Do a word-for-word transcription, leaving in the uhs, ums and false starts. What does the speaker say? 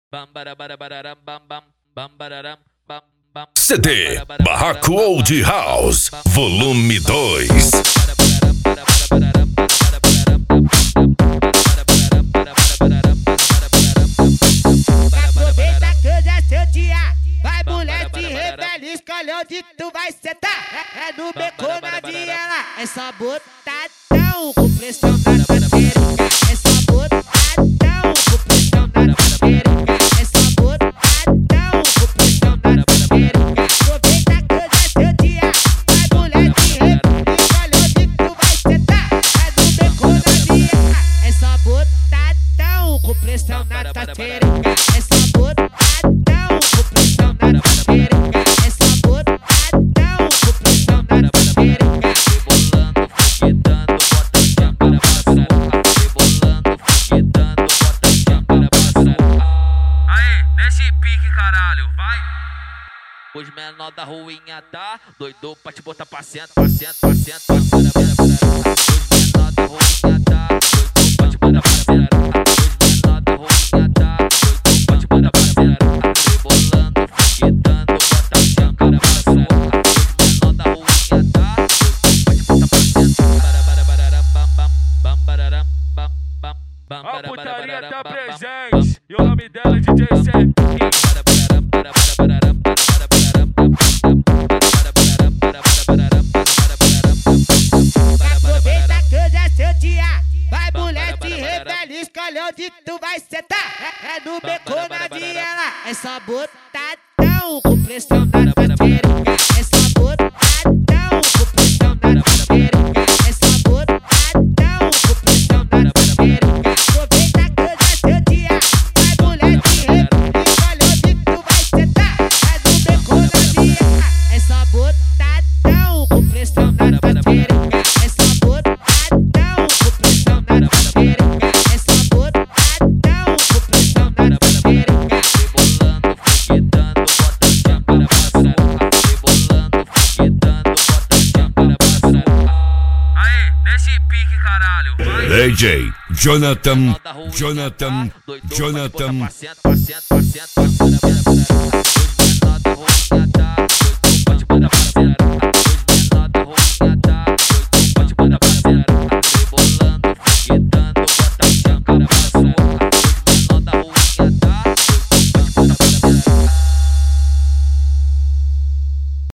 C D Barraco Old House, volume dois. Aproveita que hoje é seu dia, vai moleque rebelde, escolhe onde tu vai sentar. É, é no beco na viela, é só botadão com pressão na tapeira. É só botadão com pressão na tapeira. É só botadão com pressão na tapeira. Aproveita que hoje é seu dia, vai moleque rebelde, escolhe onde tu vai sentar. É no beco na viela, é só botadão com pressão na tapeira. É só botadão com pressão na tapeira. É só botadão com pressão na tapeira. Rebolando, foguetando, bota chão para passar. Rebolando, foguetando, bota chão para passar. Aí, nesse pique, caralho, vai. Os menor da ruinha tá doido pra te botar pra cento, pra cento, pra cento, pra cento, pra cento. Os menor da ruinha tá doido pra te botar pra cento. Os menor da ruinha tá doido pra te botar pra cento. Rebolando, foguetando, bota chão para passar. Os menor da ruinha tá doido pra te botar pra cento. A putaria tá presente e o nome dela é D J Sequinha. Aproveita que hoje é seu dia, vai moleque rebelde, escolhe onde tu vai sentar. É, é no beco na viela, é só botadão com pressão na tapeira. É só botadão com pressão na tapeira. É só botadão com pressão na tapeira. Aproveita que hoje é seu dia, vai moleque rebelde, escolhe onde tu vai sentar. É no beco na viela, é só botadão com pressão na tapeira. É só botadão com pressão na tapeira. É só botadão com pressão na tapeira. Rebolando, foguetando, bota chão para passar. Rebolando, foguetando, bota chão para passar. Aí, nesse pique, caralho, vai. D J Jonathan, Menor da ruinha Jonathan, tá doido pra te botar Jonathan. pra cento, pra cento, pra cento, pra cento.